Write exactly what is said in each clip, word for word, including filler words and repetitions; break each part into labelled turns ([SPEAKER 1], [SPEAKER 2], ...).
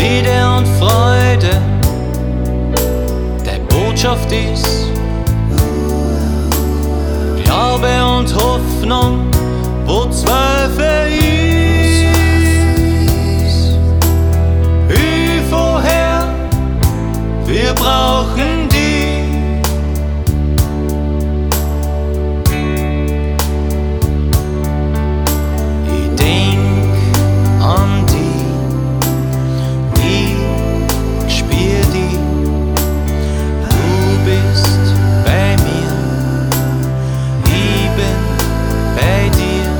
[SPEAKER 1] Friede und Freude der Botschaft ist. Glaube und Hoffnung, wo Zweifel ist. Hilf, Herr, wir brauchen dich. Ich denk an dich, ich spür dich. Du bist bei mir, ich bin bei dir.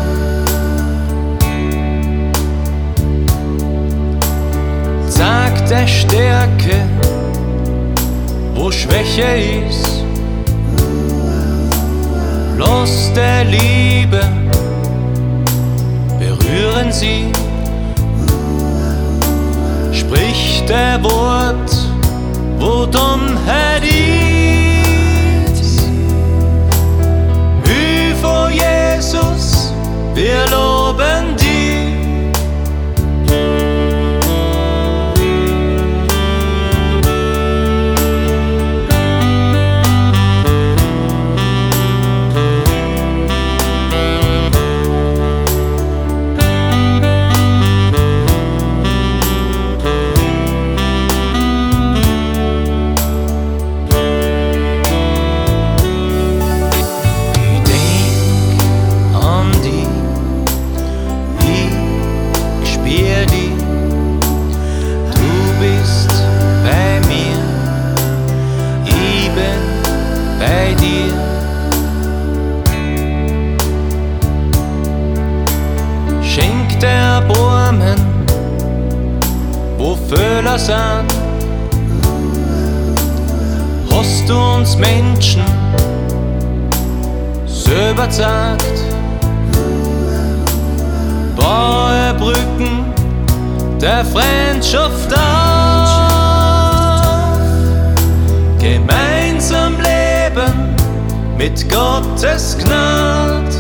[SPEAKER 1] Sag der Stärke, wo Schwäche ist. Lass der Liebe berühren sie. Sprich der Wort, wo Dummheit ist. Hilf, oh Jesus, wir loben dich. Bei dir. Schenk der Erbarmen, wo Fehler sind. Hast du uns Menschen selber gezeigt. Baue Brücken der Freundschaft auf. Gemeinsam leben mit Gottes Gnade.